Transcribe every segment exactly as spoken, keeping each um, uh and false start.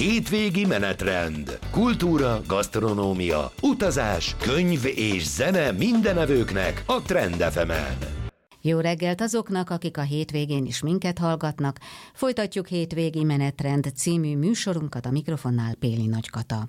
Hétvégi menetrend. Kultúra, gasztronómia, utazás, könyv és zene mindenevőknek a Trend ef emen. Jó reggelt azoknak, akik a hétvégén is minket hallgatnak. Folytatjuk Hétvégi menetrend című műsorunkat, a mikrofonnál Péli Nagykata.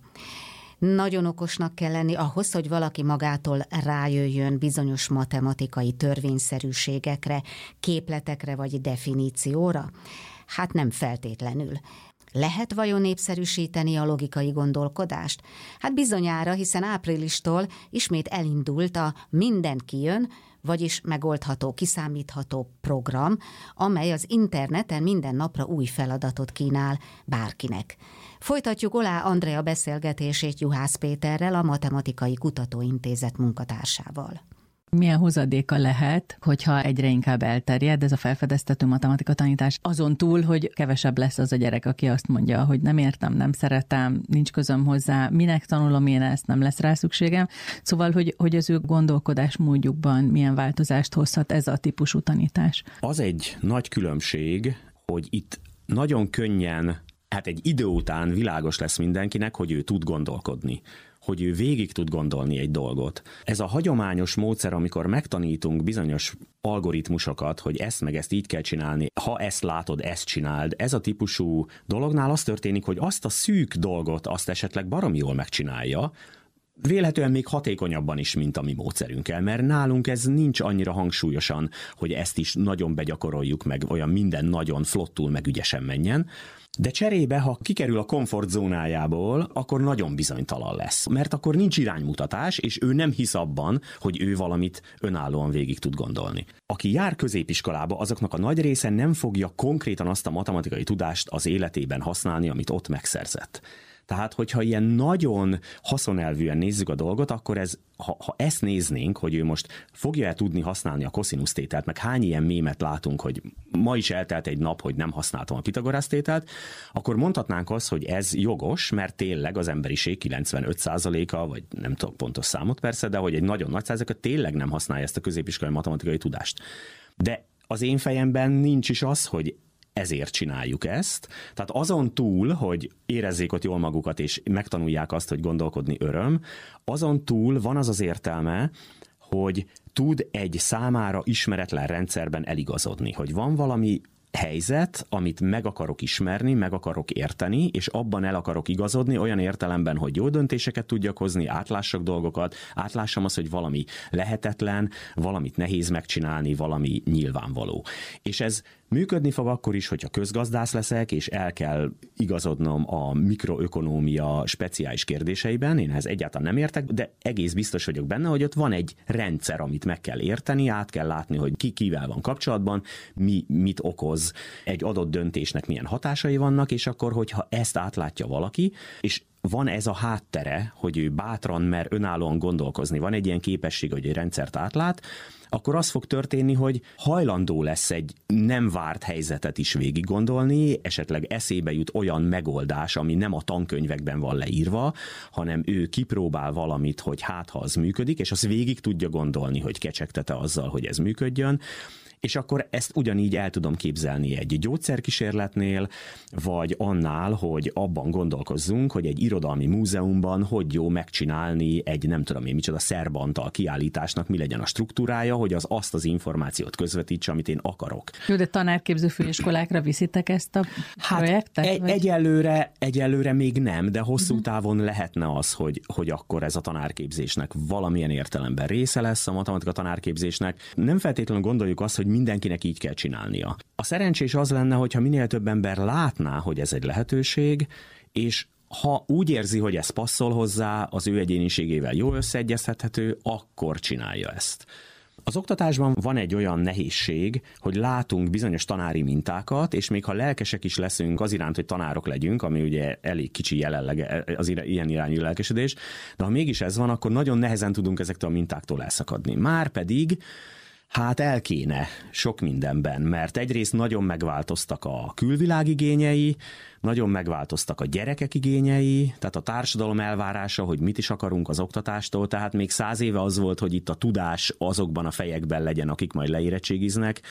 Nagyon okosnak kell lenni ahhoz, hogy valaki magától rájöjjön bizonyos matematikai törvényszerűségekre, képletekre vagy definícióra? Hát nem feltétlenül. Lehet vajon népszerűsíteni a logikai gondolkodást? Hát bizonyára, hiszen áprilistól ismét elindult a Minden kijön, vagyis megoldható, kiszámítható program, amely az interneten minden napra új feladatot kínál bárkinek. Folytatjuk Olá Andrea beszélgetését Juhász Péterrel, a Matematikai Kutatóintézet munkatársával. Milyen hozadéka lehet, hogyha egyre inkább elterjed ez a felfedeztető matematika tanítás, azon túl, hogy kevesebb lesz az a gyerek, aki azt mondja, hogy nem értem, nem szeretem, nincs közöm hozzá, minek tanulom én ezt, nem lesz rá szükségem. Szóval, hogy, hogy az ő gondolkodásmódjukban milyen változást hozhat ez a típusú tanítás. Az egy nagy különbség, hogy itt nagyon könnyen, hát egy idő után világos lesz mindenkinek, hogy ő tud gondolkodni, hogy ő végig tud gondolni egy dolgot. Ez a hagyományos módszer, amikor megtanítunk bizonyos algoritmusokat, hogy ezt meg ezt így kell csinálni, ha ezt látod, ezt csináld, ez a típusú dolognál az történik, hogy azt a szűk dolgot, azt esetleg baromi jól megcsinálja, vélhetően még hatékonyabban is, mint a mi módszerünkkel, mert nálunk ez nincs annyira hangsúlyosan, hogy ezt is nagyon begyakoroljuk meg, olyan minden nagyon flottul meg ügyesen menjen. De cserébe, ha kikerül a komfortzónájából, akkor nagyon bizonytalan lesz, mert akkor nincs iránymutatás, és ő nem hisz abban, hogy ő valamit önállóan végig tud gondolni. Aki jár középiskolába, azoknak a nagy része nem fogja konkrétan azt a matematikai tudást az életében használni, amit ott megszerzett. Tehát, hogyha ilyen nagyon haszonelvűen nézzük a dolgot, akkor ez, ha, ha ezt néznénk, hogy ő most fogja-e tudni használni a koszinusz tételt, meg hány ilyen mémet látunk, hogy ma is eltelt egy nap, hogy nem használtam a Pitagorasz tételt, akkor mondhatnánk azt, hogy ez jogos, mert tényleg az emberiség kilencvenöt százaléka, vagy nem tudok pontos számot persze, de hogy egy nagyon nagy százaléka tényleg nem használja ezt a középiskolai matematikai tudást. De az én fejemben nincs is az, hogy ezért csináljuk ezt. Tehát azon túl, hogy érezzék ott jól magukat, és megtanulják azt, hogy gondolkodni öröm, azon túl van az az értelme, hogy tud egy számára ismeretlen rendszerben eligazodni, hogy van valami helyzet, amit meg akarok ismerni, meg akarok érteni, és abban el akarok igazodni olyan értelemben, hogy jó döntéseket tudjak hozni, átlássak dolgokat, átlássam azt, hogy valami lehetetlen, valamit nehéz megcsinálni, valami nyilvánvaló. És ez működni fog akkor is, hogyha közgazdász leszek, és el kell igazodnom a mikroökonómia speciális kérdéseiben, én ehhez egyáltalán nem értek, de egész biztos vagyok benne, hogy ott van egy rendszer, amit meg kell érteni, át kell látni, hogy ki kivel van kapcsolatban, mi mit okoz, egy adott döntésnek milyen hatásai vannak, és akkor, hogyha ezt átlátja valaki, és van ez a háttere, hogy ő bátran mer önállóan gondolkozni, van egy ilyen képesség, hogy egy rendszert átlát, akkor az fog történni, hogy hajlandó lesz egy nem várt helyzetet is végig gondolni, esetleg eszébe jut olyan megoldás, ami nem a tankönyvekben van leírva, hanem ő kipróbál valamit, hogy hát ha az működik, és az végig tudja gondolni, hogy kecsegtete azzal, hogy ez működjön, és akkor ezt ugyanígy el tudom képzelni egy gyógyszerkísérletnél, vagy annál, hogy abban gondolkozzunk, hogy egy irodalmi múzeumban hogy jó megcsinálni egy nem tudom én micsoda Szerbantal kiállításnak, mi legyen a struktúrája, hogy az azt az információt közvetítse, amit én akarok. Jó, de tanárképző főiskolákra viszitek ezt a hát projektet? Egy, vagy? egyelőre, egyelőre még nem, de hosszú uh-huh. távon lehetne az, hogy, hogy akkor ez a tanárképzésnek valamilyen értelemben része lesz a matematika tanárképzésnek. Nem feltétlenül gondoljuk azt, hogy mindenkinek így kell csinálnia. A szerencsés az lenne, hogyha minél több ember látná, hogy ez egy lehetőség, és ha úgy érzi, hogy ez passzol hozzá, az ő egyéniségével jól összeegyeztethető, akkor csinálja ezt. Az oktatásban van egy olyan nehézség, hogy látunk bizonyos tanári mintákat, és még ha lelkesek is leszünk az iránt, hogy tanárok legyünk, ami ugye elég kicsi jelenleg az ilyen irányú lelkesedés, de ha mégis ez van, akkor nagyon nehezen tudunk ezektől a mintáktól elszakadni. Márpedig hát el kéne sok mindenben, mert egyrészt nagyon megváltoztak a külvilág igényei, nagyon megváltoztak a gyerekek igényei, tehát a társadalom elvárása, hogy mit is akarunk az oktatástól, tehát még száz éve az volt, hogy itt a tudás azokban a fejekben legyen, akik majd leérettségiznek.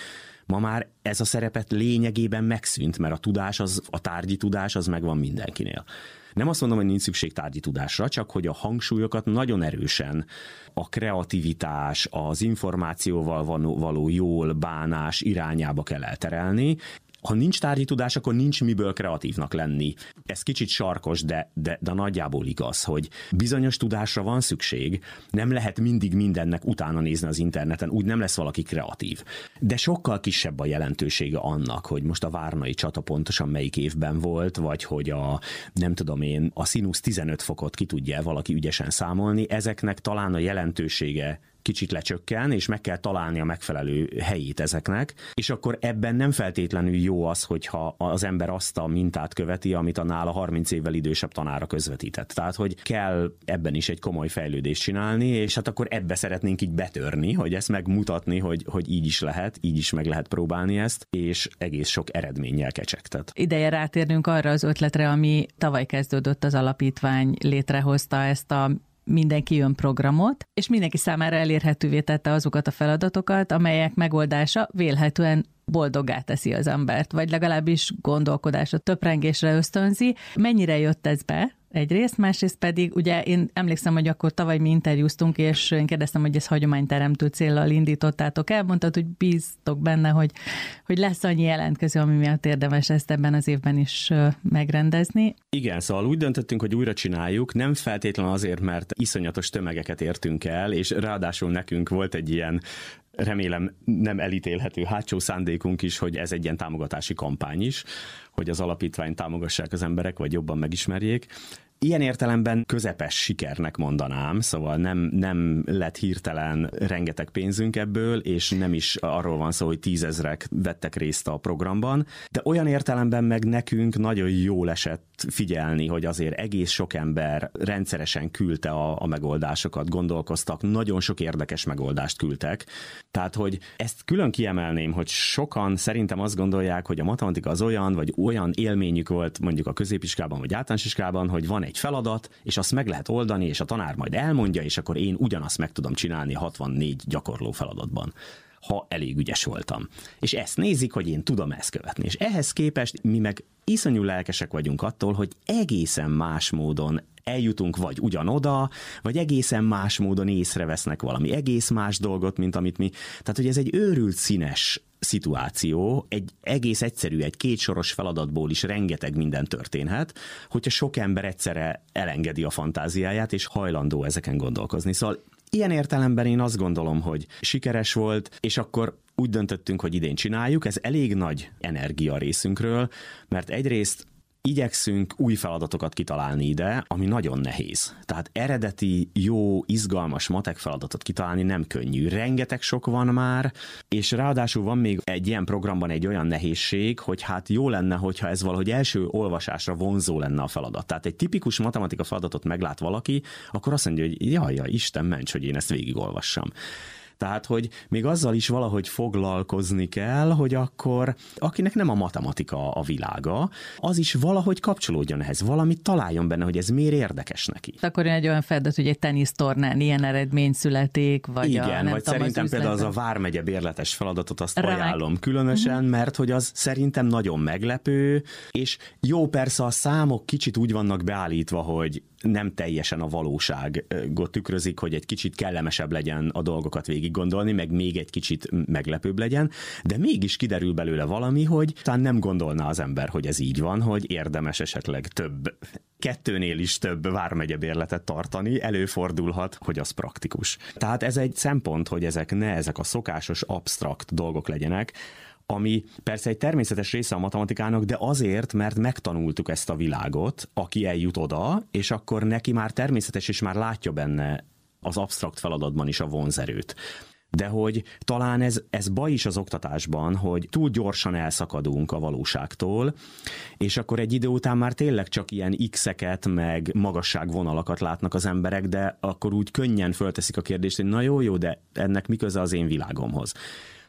Ma már ez a szerepet lényegében megszűnt, mert a tudás, az, a tárgyi tudás az megvan mindenkinél. Nem azt mondom, hogy nincs szükség tárgyi tudásra, csak hogy a hangsúlyokat nagyon erősen a kreativitás, az információval való jól bánás irányába kell elterelni. Ha nincs tárgyi tudás, akkor nincs miből kreatívnak lenni. Ez kicsit sarkos, de, de, de nagyjából igaz, hogy bizonyos tudásra van szükség, nem lehet mindig mindennek utána nézni az interneten, úgy nem lesz valaki kreatív. De sokkal kisebb a jelentősége annak, hogy most a várnai csata pontosan melyik évben volt, vagy hogy a, nem tudom én, a színusz tizenöt fokot ki tudja valaki ügyesen számolni, ezeknek talán a jelentősége kicsit lecsökken, és meg kell találni a megfelelő helyét ezeknek, és akkor ebben nem feltétlenül jó az, hogyha az ember azt a mintát követi, amit a nála harminc évvel idősebb tanára közvetített. Tehát, hogy kell ebben is egy komoly fejlődést csinálni, és hát akkor ebbe szeretnénk így betörni, hogy ezt megmutatni, hogy, hogy így is lehet, így is meg lehet próbálni ezt, és egész sok eredménnyel kecsegtet. Ideje rátérnünk arra az ötletre, ami tavaly kezdődött, az alapítvány létrehozta ezt a Mindenki jön programot, és mindenki számára elérhetővé tette azokat a feladatokat, amelyek megoldása vélhetően boldoggá teszi az embert, vagy legalábbis gondolkodásra, töprengésre ösztönzi. Mennyire jött ez be? Egyrészt, másrészt pedig, ugye én emlékszem, hogy akkor tavaly mi interjúztunk, és én kérdeztem, hogy ezt hagyományteremtő céllal indítottátok el, mondtad, hogy bíztok benne, hogy, hogy lesz annyi jelentkező, ami miatt érdemes ezt ebben az évben is megrendezni. Igen, szóval úgy döntöttünk, hogy újra csináljuk, nem feltétlenül azért, mert iszonyatos tömegeket értünk el, és ráadásul nekünk volt egy ilyen, remélem nem elítélhető hátsó szándékunk is, hogy ez egy ilyen támogatási kampány is, hogy az alapítványt támogassák az emberek, vagy jobban megismerjék. Ilyen értelemben közepes sikernek mondanám, szóval nem, nem lett hirtelen rengeteg pénzünk ebből, és nem is arról van szó, hogy tízezrek vettek részt a programban, de olyan értelemben meg nekünk nagyon jól esett figyelni, hogy azért egész sok ember rendszeresen küldte a, a megoldásokat, gondolkoztak, nagyon sok érdekes megoldást küldtek. Tehát, hogy ezt külön kiemelném, hogy sokan szerintem azt gondolják, hogy a matematika az olyan, vagy olyan élményük volt mondjuk a középiskolában, vagy általános iskolában, hogy van egy feladat, és azt meg lehet oldani, és a tanár majd elmondja, és akkor én ugyanazt meg tudom csinálni hatvannégy gyakorló feladatban, ha elég ügyes voltam. És ezt nézik, hogy én tudom ezt követni. És ehhez képest mi meg iszonyú lelkesek vagyunk attól, hogy egészen más módon eljutunk vagy ugyanoda, vagy egészen más módon észrevesznek valami egész más dolgot, mint amit mi. Tehát, hogy ez egy őrült színes szituáció, egy egész egyszerű, egy kétsoros feladatból is rengeteg minden történhet, hogyha sok ember egyszerre elengedi a fantáziáját, és hajlandó ezeken gondolkozni. Szóval ilyen értelemben én azt gondolom, hogy sikeres volt, és akkor úgy döntöttünk, hogy idén csináljuk, ez elég nagy energia részünkről, mert egyrészt igyekszünk új feladatokat kitalálni ide, ami nagyon nehéz. Tehát eredeti, jó, izgalmas matek feladatot kitalálni nem könnyű. Rengeteg sok van már, és ráadásul van még egy ilyen programban egy olyan nehézség, hogy hát jó lenne, hogyha ez valahogy első olvasásra vonzó lenne a feladat. Tehát egy tipikus matematika feladatot meglát valaki, akkor azt mondja, hogy jaj, jaj, Isten ments, hogy én ezt végigolvassam. Tehát, hogy még azzal is valahogy foglalkozni kell, hogy akkor akinek nem a matematika a világa, az is valahogy kapcsolódjon ehhez, valamit találjon benne, hogy ez miért érdekes neki. Akkor egy olyan feladat, hogy egy tenisztornán ilyen eredmény születik, vagy igen, a, nem vagy tudom, szerintem az például az a Vármegye bérletes feladatot azt Rák. ajánlom különösen, uh-huh. mert hogy az szerintem nagyon meglepő, és jó, persze a számok kicsit úgy vannak beállítva, hogy nem teljesen a valóságot tükrözik, hogy egy kicsit kellemesebb legyen a dolgokat végig gondolni, meg még egy kicsit meglepőbb legyen, de mégis kiderül belőle valami, hogy talán nem gondolná az ember, hogy ez így van, hogy érdemes esetleg több, kettőnél is több vármegye bérletet tartani, előfordulhat, hogy az praktikus. Tehát ez egy szempont, hogy ezek ne ezek a szokásos, absztrakt dolgok legyenek, ami persze egy természetes része a matematikának, de azért, mert megtanultuk ezt a világot, aki eljut oda, és akkor neki már természetes, és már látja benne az absztrakt feladatban is a vonzerőt. De hogy talán ez, ez baj is az oktatásban, hogy túl gyorsan elszakadunk a valóságtól, és akkor egy idő után már tényleg csak ilyen x-eket, meg magasságvonalakat látnak az emberek, de akkor úgy könnyen fölteszik a kérdést, hogy na jó, jó, de ennek mi köze az én világomhoz.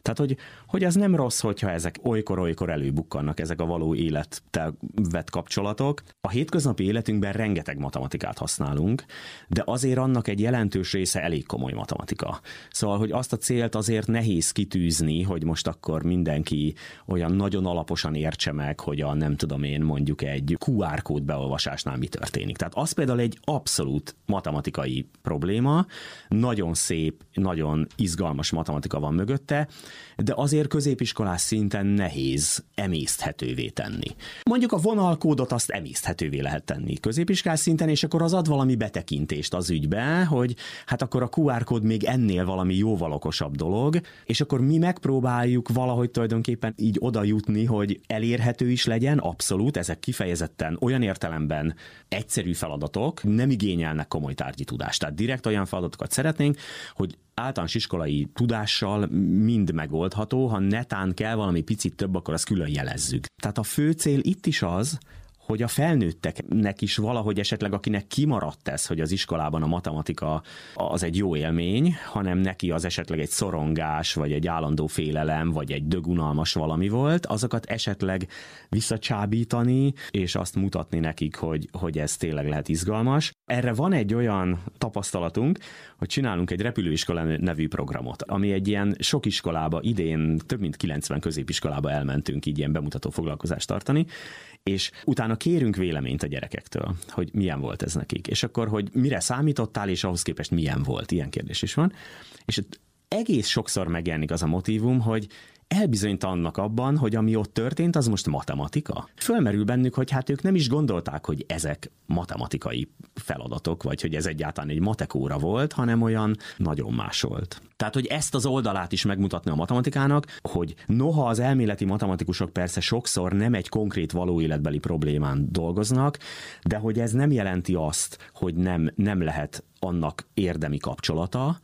Tehát, hogy, hogy ez nem rossz, hogyha ezek olykor-olykor előbukkannak, ezek a való élettel vett kapcsolatok. A hétköznapi életünkben rengeteg matematikát használunk, de azért annak egy jelentős része elég komoly matematika. Szóval, hogy azt a célt azért nehéz kitűzni, hogy most akkor mindenki olyan nagyon alaposan értse meg, hogy a nem tudom én mondjuk egy kú ár kód beolvasásnál mi történik. Tehát az például egy abszolút matematikai probléma, nagyon szép, nagyon izgalmas matematika van mögötte, de azért középiskolás szinten nehéz emészthetővé tenni. Mondjuk a vonalkódot azt emészthetővé lehet tenni középiskolás szinten, és akkor az ad valami betekintést az ügybe, hogy hát akkor a kú ár kód még ennél valami jóval okosabb dolog, és akkor mi megpróbáljuk valahogy tulajdonképpen így oda jutni, hogy elérhető is legyen, abszolút, ezek kifejezetten olyan értelemben egyszerű feladatok, nem igényelnek komoly tárgyi tudást. Tehát direkt olyan feladatokat szeretnénk, hogy általános iskolai tudással mind megoldható, ha netán kell valami picit több, akkor azt külön jelezzük. Tehát a fő cél itt is az, hogy a felnőtteknek is valahogy esetleg, akinek kimaradt ez, hogy az iskolában a matematika az egy jó élmény, hanem neki az esetleg egy szorongás, vagy egy állandó félelem, vagy egy dögunalmas valami volt, azokat esetleg visszacsábítani, és azt mutatni nekik, hogy, hogy ez tényleg lehet izgalmas. Erre van egy olyan tapasztalatunk, hogy csinálunk egy repülőiskola nevű programot, ami egy ilyen sok iskolába, idén több mint kilencven középiskolába elmentünk így ilyen bemutató foglalkozást tartani, és utána kérünk véleményt a gyerekektől, hogy milyen volt ez nekik, és akkor, hogy mire számítottál, és ahhoz képest milyen volt, ilyen kérdés is van. És egész sokszor megjelenik az a motívum, hogy elbizonytalannak abban, hogy ami ott történt, az most matematika. Fölmerül bennük, hogy hát ők nem is gondolták, hogy ezek matematikai feladatok, vagy hogy ez egyáltalán egy matekóra volt, hanem olyan nagyon más volt. Tehát, hogy ezt az oldalát is megmutatni a matematikának, hogy noha az elméleti matematikusok persze sokszor nem egy konkrét való életbeli problémán dolgoznak, de hogy ez nem jelenti azt, hogy nem, nem lehet annak érdemi kapcsolata,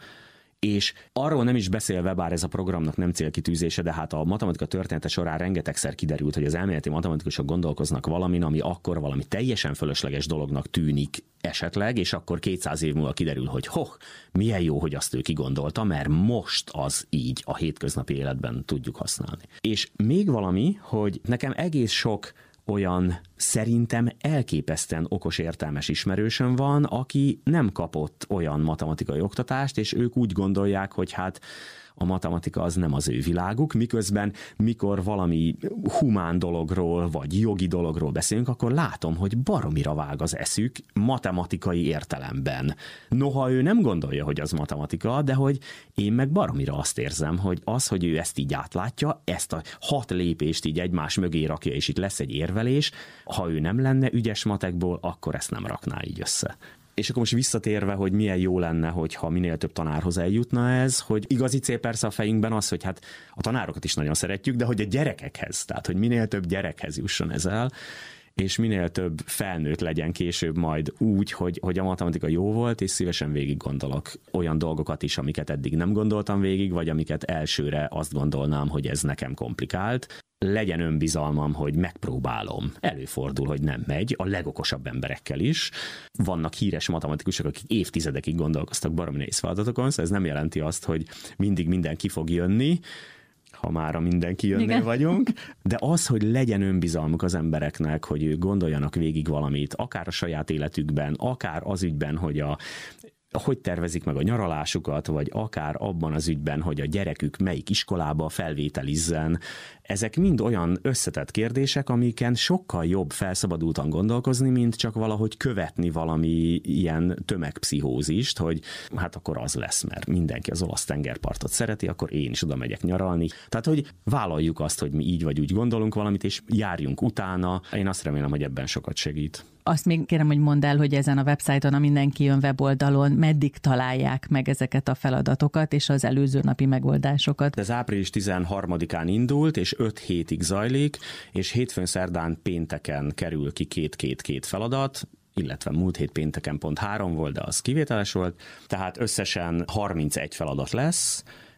és arról nem is beszélve, bár ez a programnak nem célkitűzése, de hát a matematika története során rengetegszer kiderült, hogy az elméleti matematikusok gondolkoznak valamin, ami akkor valami teljesen fölösleges dolognak tűnik esetleg, és akkor kétszáz év múlva kiderül, hogy hoh, milyen jó, hogy azt ő kigondolta, mert most az így a hétköznapi életben tudjuk használni. És még valami, hogy nekem egész sok olyan szerintem elképesztően okos, értelmes ismerősöm van, aki nem kapott olyan matematikai oktatást, és ők úgy gondolják, hogy hát a matematika az nem az ő világuk, miközben mikor valami humán dologról, vagy jogi dologról beszélünk, akkor látom, hogy baromira vág az eszük matematikai értelemben. Noha ő nem gondolja, hogy az matematika, de hogy én meg baromira azt érzem, hogy az, hogy ő ezt így átlátja, ezt a hat lépést így egymás mögé rakja, és itt lesz egy érvelés, ha ő nem lenne ügyes matekból, akkor ezt nem rakná így össze. És akkor most visszatérve, hogy milyen jó lenne, hogyha minél több tanárhoz eljutna ez, hogy igazi cél persze a fejünkben az, hogy hát a tanárokat is nagyon szeretjük, de hogy a gyerekekhez, tehát hogy minél több gyerekhez jusson ez el, és minél több felnőtt legyen később majd úgy, hogy, hogy a matematika jó volt, és szívesen végig gondolok olyan dolgokat is, amiket eddig nem gondoltam végig, vagy amiket elsőre azt gondolnám, hogy ez nekem komplikált. Legyen önbizalmam, hogy megpróbálom. Előfordul, hogy nem megy, a legokosabb emberekkel is. Vannak híres matematikusok, akik évtizedekig gondolkoztak baromi nehéz feladatokon, szóval ez nem jelenti azt, hogy mindig mindenki fog jönni, ha már a mindenki jönnél Igen. vagyunk, de az, hogy legyen önbizalmuk az embereknek, hogy ők gondoljanak végig valamit, akár a saját életükben, akár az ügyben, hogy a hogy tervezik meg a nyaralásukat, vagy akár abban az ügyben, hogy a gyerekük melyik iskolába felvételizzen. Ezek mind olyan összetett kérdések, amiken sokkal jobb felszabadultan gondolkozni, mint csak valahogy követni valami ilyen tömegpszichózist, hogy hát akkor az lesz, mert mindenki az olasz tengerpartot szereti, akkor én is oda megyek nyaralni. Tehát, hogy vállaljuk azt, hogy mi így vagy úgy gondolunk valamit, és járjunk utána. Én azt remélem, hogy ebben sokat segít. Azt még kérem, hogy mondd el, hogy ezen a websájton, a Mindenki Jön weboldalon meddig találják meg ezeket a feladatokat és az előző napi megoldásokat. Ez április tizenharmadikán indult, és öt hétig zajlik, és hétfőn, szerdán, pénteken kerül ki két-két-két feladat, illetve múlt hét pénteken pont három volt, de az kivételes volt. Tehát összesen harmincegy feladat lesz,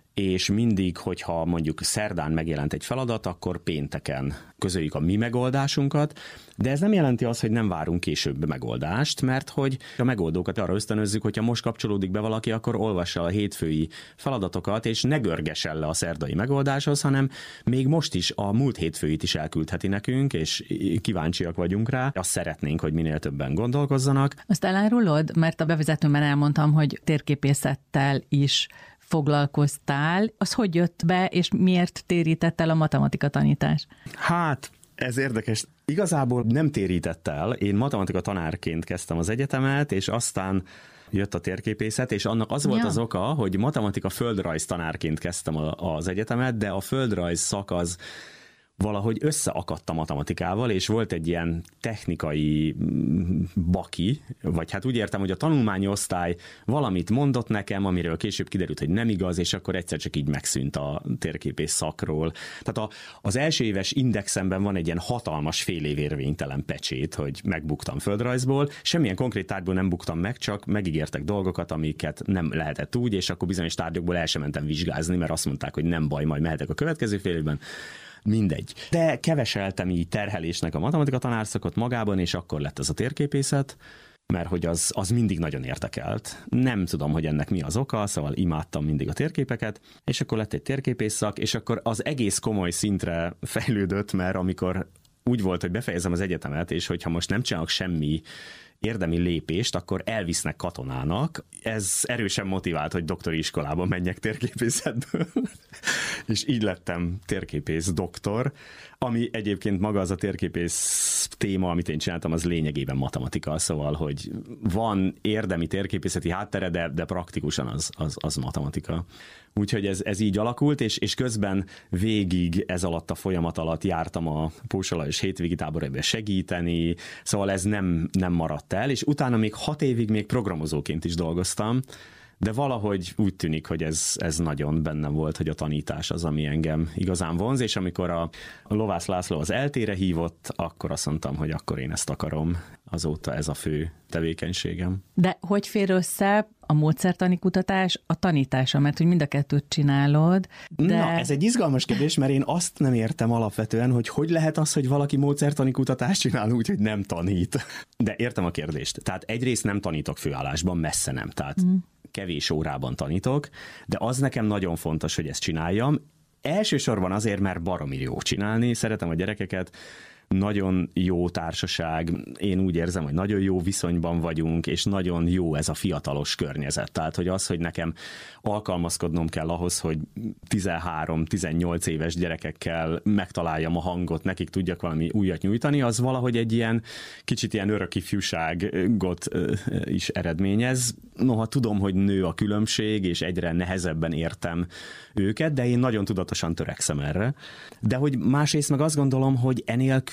és mindig, hogyha mondjuk szerdán megjelent egy feladat, akkor pénteken közöljük a mi megoldásunkat, de ez nem jelenti azt, hogy nem várunk később megoldást, mert hogy a megoldókat arra ösztönözzük, hogyha most kapcsolódik be valaki, akkor olvassa a hétfői feladatokat, és ne görgessen le a szerdai megoldáshoz, hanem még most is a múlt hétfőit is elküldheti nekünk, és kíváncsiak vagyunk rá. Azt szeretnénk, hogy minél többen gondolkozzanak. Azt elárulod? Mert a bevezetőben elmondtam, hogy térképészettel is foglalkoztál. Az hogy jött be, és miért térített el a matematika tanítás? Hát, ez érdekes. Igazából nem térített el. Én matematika tanárként kezdtem az egyetemet, és aztán jött a térképészet, és annak az volt ja. az oka, hogy matematika földrajz tanárként kezdtem az egyetemet, de a földrajz szak az valahogy összeakadt a matematikával, és volt egy ilyen technikai baki, vagy hát úgy értem, hogy a tanulmányi osztály valamit mondott nekem, amiről később kiderült, hogy nem igaz, és akkor egyszer csak így megszűnt a térképész szakról. Tehát a, az első éves indexemben van egy ilyen hatalmas fél év érvénytelen pecsét, hogy megbuktam földrajzból. Semmilyen konkrét tárgyból nem buktam meg, csak megígértek dolgokat, amiket nem lehetett úgy, és akkor bizonyos tárgyokból el sem mentem vizsgázni, mert azt mondták, hogy nem baj, majd mehetek a következő fél évben. Mindegy. De keveseltem így terhelésnek a matematika tanárszakot magában, és akkor lett ez a térképészet, mert hogy az, az mindig nagyon érdekelt. Nem tudom, hogy ennek mi az oka, szóval imádtam mindig a térképeket, és akkor lett egy térképész szak, és akkor az egész komoly szintre fejlődött, mert amikor úgy volt, hogy befejezem az egyetemet, és hogyha most nem csinálok semmi érdemi lépést, akkor elvisznek katonának. Ez erősen motivált, hogy doktori iskolában menjek térképészetből. És így lettem térképész doktor, ami egyébként maga az a térképész téma, amit én csináltam, az lényegében matematika, szóval, hogy van érdemi térképészeti háttere, de, de praktikusan az, az, az matematika. Úgyhogy ez, ez így alakult, és, és közben végig ez alatt a folyamat alatt jártam a Pósa Lajos hétvégi táboraiba segíteni, szóval ez nem, nem maradt el, és utána még hat évig még programozóként is dolgoztam, de valahogy úgy tűnik, hogy ez, ez nagyon bennem volt, hogy a tanítás az, ami engem igazán vonz, és amikor a, a Lovász László az eltére hívott, akkor azt mondtam, hogy akkor én ezt akarom. Azóta ez a fő tevékenységem. De hogy fér össze a módszertani kutatás a tanítása? Mert hogy mind a kettőt csinálod, de... Na, ez egy izgalmas kérdés, mert én azt nem értem alapvetően, hogy hogy lehet az, hogy valaki módszertani kutatást csinál úgy, hogy nem tanít. De értem a kérdést. Tehát egyrészt nem tanítok főállásban, messze nem. Tehát mm. kevés órában tanítok, de az nekem nagyon fontos, hogy ezt csináljam. Elsősorban azért, mert baromi jó csinálni, szeretem a gyerekeket, nagyon jó társaság, én úgy érzem, hogy nagyon jó viszonyban vagyunk, és nagyon jó ez a fiatalos környezet. Tehát, hogy az, hogy nekem alkalmazkodnom kell ahhoz, hogy tizenhárom-tizennyolc éves gyerekekkel megtaláljam a hangot, nekik tudjak valami újat nyújtani, az valahogy egy ilyen kicsit ilyen örök ifjúságot is eredményez. Noha tudom, hogy nő a különbség, és egyre nehezebben értem őket, de én nagyon tudatosan törekszem erre. De hogy másrészt meg azt gondolom, hogy enélkül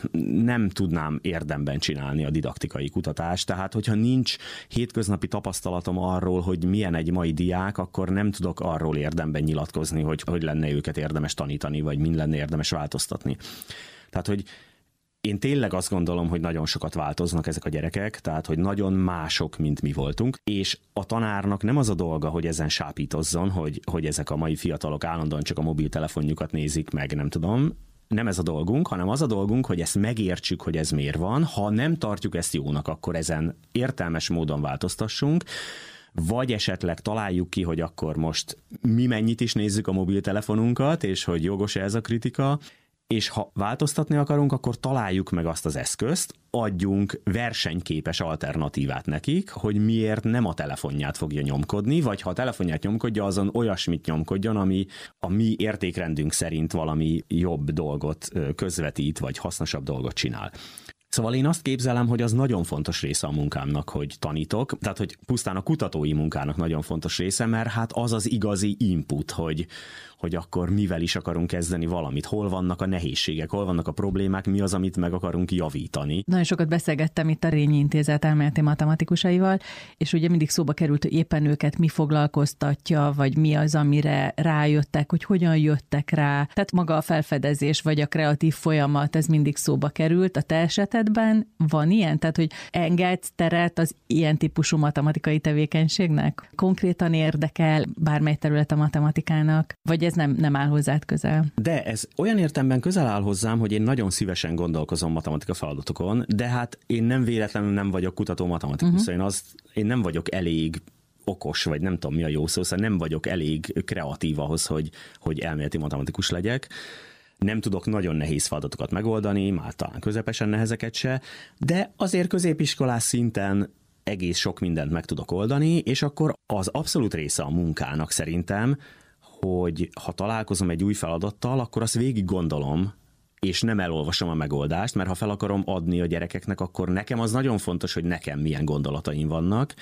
nem tudnám érdemben csinálni a didaktikai kutatást, tehát hogyha nincs hétköznapi tapasztalatom arról, hogy milyen egy mai diák, akkor nem tudok arról érdemben nyilatkozni, hogy hogy lenne őket érdemes tanítani, vagy mind lenne érdemes változtatni. Tehát, hogy én tényleg azt gondolom, hogy nagyon sokat változnak ezek a gyerekek, tehát, hogy nagyon mások, mint mi voltunk, és a tanárnak nem az a dolga, hogy ezen sápítozzon, hogy, hogy ezek a mai fiatalok állandóan csak a mobiltelefonjukat nézik meg, nem tudom. Nem ez a dolgunk, hanem az a dolgunk, hogy ezt megértsük, hogy ez miért van. Ha nem tartjuk ezt jónak, akkor ezen értelmes módon változtassunk, vagy esetleg találjuk ki, hogy akkor most mi mennyit is nézzük a mobiltelefonunkat, és hogy jogos-e ez a kritika, és ha változtatni akarunk, akkor találjuk meg azt az eszközt, adjunk versenyképes alternatívát nekik, hogy miért nem a telefonját fogja nyomkodni, vagy ha a telefonját nyomkodja, azon olyasmit nyomkodjon, ami a mi értékrendünk szerint valami jobb dolgot közvetít, vagy hasznosabb dolgot csinál. Szóval én azt képzelem, hogy az nagyon fontos része a munkámnak, hogy tanítok, tehát hogy pusztán a kutatói munkának nagyon fontos része, mert hát az az igazi input, hogy, hogy akkor mivel is akarunk kezdeni valamit, hol vannak a nehézségek, hol vannak a problémák, mi az, amit meg akarunk javítani. Nagyon sokat beszélgettem itt a Rényi Intézet elméleti matematikusaival, és ugye mindig szóba került, hogy éppen őket mi foglalkoztatja, vagy mi az, amire rájöttek, hogy hogyan jöttek rá. Tehát maga a felfedezés, vagy a kreatív folyamat, ez mindig szóba került. A te esetedben van ilyen? Tehát, hogy engedsz teret az ilyen típusú matematikai tevékenységnek? Konkrétan érdekel bármely terület a matematikának, vagy ez nem, nem áll hozzád közel? De ez olyan értelemben közel áll hozzám, hogy én nagyon szívesen gondolkozom matematika feladatokon, de hát én nem véletlenül nem vagyok kutató matematikus, uh-huh. én, azt, én nem vagyok elég okos, vagy nem tudom mi a jó szó, szóval nem vagyok elég kreatív ahhoz, hogy, hogy elméleti matematikus legyek. Nem tudok nagyon nehéz feladatokat megoldani, már talán közepesen nehezeket se, de azért középiskolás szinten egész sok mindent meg tudok oldani, és akkor az abszolút része a munkának szerintem, hogy ha találkozom egy új feladattal, akkor azt végig gondolom, és nem elolvasom a megoldást, mert ha fel akarom adni a gyerekeknek, akkor nekem az nagyon fontos, hogy nekem milyen gondolataim vannak,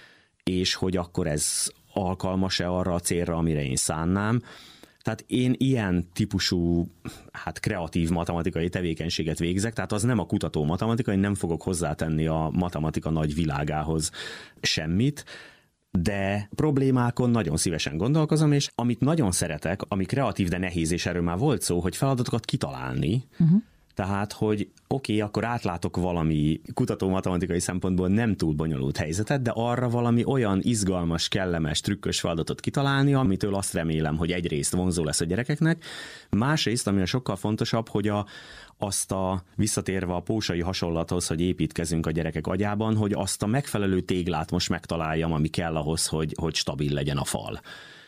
és hogy akkor ez alkalmas-e arra a célra, amire én szánnám. Tehát én ilyen típusú, hát kreatív matematikai tevékenységet végzek, tehát az nem a kutató matematika, én nem fogok hozzátenni a matematika nagy világához semmit, de problémákon nagyon szívesen gondolkozom, és amit nagyon szeretek, ami kreatív, de nehéz, és erről már volt szó, hogy feladatokat kitalálni, uh-huh. Tehát, hogy oké, okay, akkor átlátok valami kutató matematikai szempontból nem túl bonyolult helyzetet, de arra valami olyan izgalmas, kellemes, trükkös feladatot kitalálni, amitől azt remélem, hogy egyrészt vonzó lesz a gyerekeknek, másrészt, ami a sokkal fontosabb, hogy a, azt a, visszatérve a pósai hasonlathoz, hogy építkezünk a gyerekek agyában, hogy azt a megfelelő téglát most megtaláljam, ami kell ahhoz, hogy, hogy stabil legyen a fal.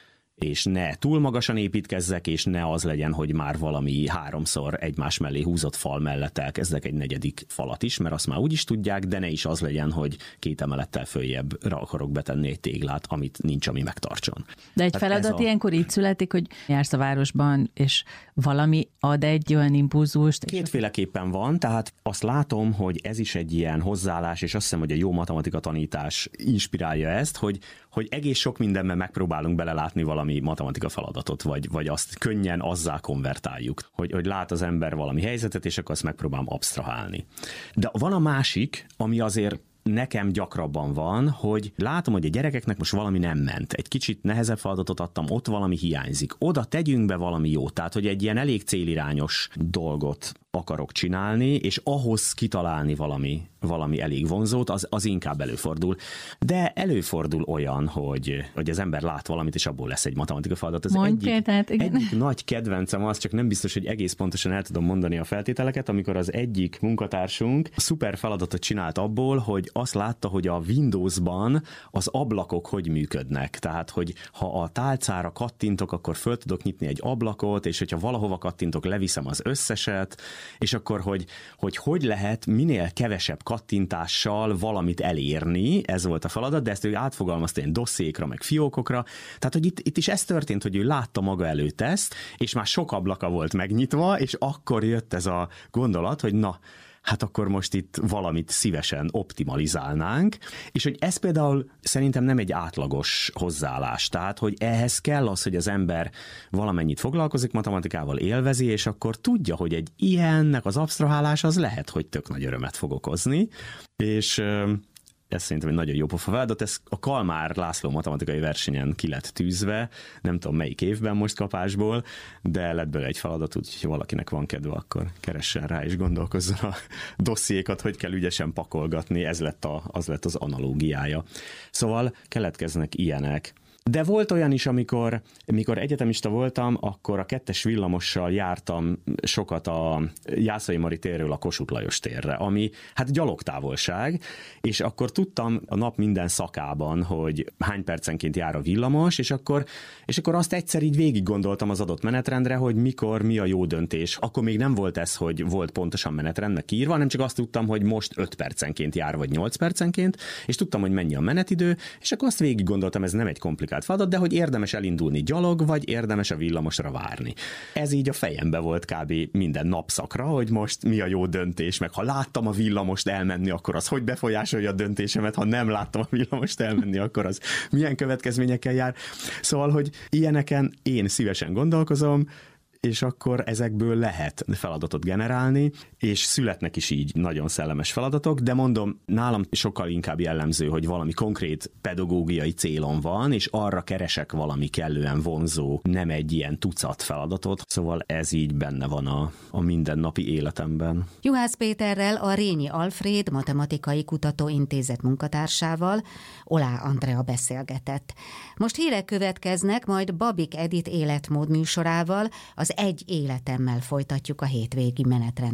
És ne túl magasan építkezzek, és ne az legyen, hogy már valami háromszor egymás mellé húzott fal mellett elkezdek egy negyedik falat is, mert azt már úgy is tudják, de ne is az legyen, hogy két emelettel följebbre akarok betenni egy téglát, amit nincs, ami megtartson. De egy Tehát feladat a... ilyenkor így születik, hogy jársz a városban, és valami ad egy olyan impulzust. Kétféleképpen van, tehát azt látom, hogy ez is egy ilyen hozzáállás, és azt hiszem, hogy a jó matematika tanítás inspirálja ezt, hogy, hogy egész sok mindenben megpróbálunk belelátni valami matematika feladatot, vagy, vagy azt könnyen azzá konvertáljuk, hogy, hogy lát az ember valami helyzetet, és akkor azt megpróbálom absztrahálni. De van a másik, ami azért nekem gyakrabban van, hogy látom, hogy a gyerekeknek most valami nem ment. Egy kicsit nehezebb feladatot adtam, ott valami hiányzik. Oda tegyünk be valami jót, tehát hogy egy ilyen elég célirányos dolgot akarok csinálni, és ahhoz kitalálni valami, valami elég vonzót, az, az inkább előfordul. De előfordul olyan, hogy, hogy az ember lát valamit, és abból lesz egy matematika feladat. Ez Mondj egyik, példát, igen. egyik nagy kedvencem az, csak nem biztos, hogy egész pontosan el tudom mondani a feltételeket, amikor az egyik munkatársunk szuper feladatot csinált abból, hogy azt látta, hogy a Windowsban az ablakok hogy működnek. Tehát, hogy ha a tálcára kattintok, akkor föl tudok nyitni egy ablakot, és hogyha valahova kattintok, leviszem az összeset, és akkor, hogy, hogy hogy lehet minél kevesebb kattintással valamit elérni, ez volt a feladat, de ezt ő átfogalmazta ilyen dosszékra, meg fiókokra. Tehát, hogy itt, itt is ez történt, hogy ő látta maga előtt ezt, és már sok ablaka volt megnyitva, és akkor jött ez a gondolat, hogy na, hát akkor most itt valamit szívesen optimalizálnánk, és hogy ez például szerintem nem egy átlagos hozzáállás, tehát hogy ehhez kell az, hogy az ember valamennyit foglalkozik matematikával, élvezi, és akkor tudja, hogy egy ilyennek az absztrahálás az lehet, hogy tök nagy örömet fog okozni, és ez szerintem egy nagyon jó pofa feladat, ez a Kalmár László matematikai versenyen ki lett tűzve, nem tudom melyik évben most kapásból, de lett belőle egy feladat, úgyhogy valakinek van kedve, akkor keressen rá és gondolkozzon a dossziékat, hogy kell ügyesen pakolgatni, ez lett a, az lett az analógiája. Szóval keletkeznek ilyenek. De volt olyan is, amikor, amikor egyetemista voltam, akkor a kettes villamossal jártam sokat a Jászai Mari térről a Kossuth Lajos térre, ami hát gyalogtávolság, és akkor tudtam a nap minden szakában, hogy hány percenként jár a villamos, és akkor, és akkor azt egyszer így végig gondoltam az adott menetrendre, hogy mikor, mi a jó döntés. Akkor még nem volt ez, hogy volt pontosan menetrendnek kiírva, hanem csak azt tudtam, hogy most öt percenként jár, vagy nyolc percenként, és tudtam, hogy mennyi a menetidő, és akkor azt végig gondoltam, ez nem egy komplikált komplikált feladat, de hogy érdemes elindulni gyalog, vagy érdemes a villamosra várni. Ez így a fejembe volt kb. Minden napszakra, hogy most mi a jó döntés, meg ha láttam a villamost elmenni, akkor az hogy befolyásolja a döntésemet, ha nem láttam a villamost elmenni, akkor az milyen következményekkel jár. Szóval, hogy ilyeneken én szívesen gondolkozom, és akkor ezekből lehet feladatot generálni, és születnek is így nagyon szellemes feladatok, de mondom, nálam sokkal inkább jellemző, hogy valami konkrét pedagógiai célom van, és arra keresek valami kellően vonzó, nem egy ilyen tucat feladatot, szóval ez így benne van a, a mindennapi életemben. Juhász Péterrel, a Rényi Alfréd Matematikai Kutatóintézet munkatársával Olá Andrea beszélgetett. Most hírek következnek, majd Babik Edit életmód műsorával, az Egy életemmel folytatjuk a hétvégi menetrendet.